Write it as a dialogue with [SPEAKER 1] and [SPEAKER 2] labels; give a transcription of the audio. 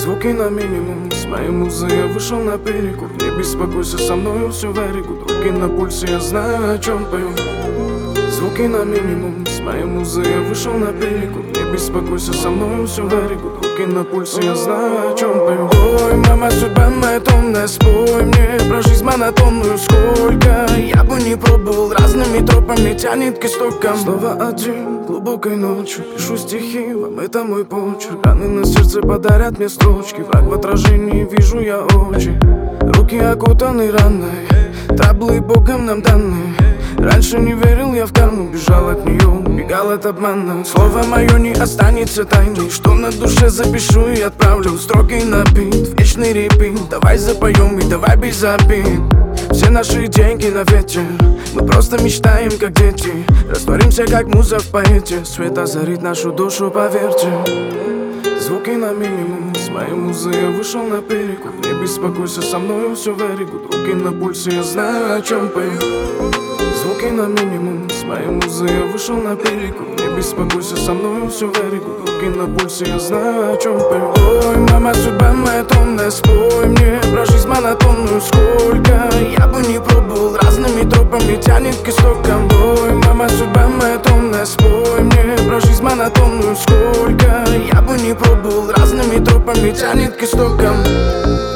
[SPEAKER 1] Звуки на минимум, с моей музой я вышел на перекур. Не беспокойся, со мною все very good. Руки на пульсе, я знаю, о чем пою. Звуки на минимум, с моей музой я вышел на перекур. Не беспокойся, со мною все very good. Руки на пульсе, я знаю, о чем пою. Ой, мама, судьба моя томная, спой мне про жизнь монотонную. Сколько я бы не пробовал, разными тропами тянет к истокам. Снова один, глубокой ночью пишу стихи, вам это мой почерк. Раны на сердце подарят мне строчки. Враг в отражении, вижу я очи. Руки окутаны раной, траблы Богом нам даны. Раньше не верил я в карму, бежал от нее, бегал от обмана. Слово мое не останется тайной, что на душе запишу и отправлю. Строки на бит, вечный репит. Давай запоем и давай без обид. Все наши деньги на ветер, мы просто мечтаем как дети. Растворимся как муза в поэте, свет озарит нашу душу, поверьте. Звуки на минимум, с моей музой я вышел на перекур. Не беспокойся, со мною все very good. Руки на пульсе, я знаю, о чем пою. Звуки на минимум, с моей музой я вышел на перекур. Не беспокойся, со мною все very good. Руки на пульсе, я знаю, о чем пою. Ой, мама, судьба моя томная, спой мне про жизнь монотонную. Сколько я бы не пробовал, разными тропами тянет к истокам. Ой, мама, судьба моя томная, спой мне про жизнь монотонную. Сколько я бы не пробовал, разными тропами тянет к истокам.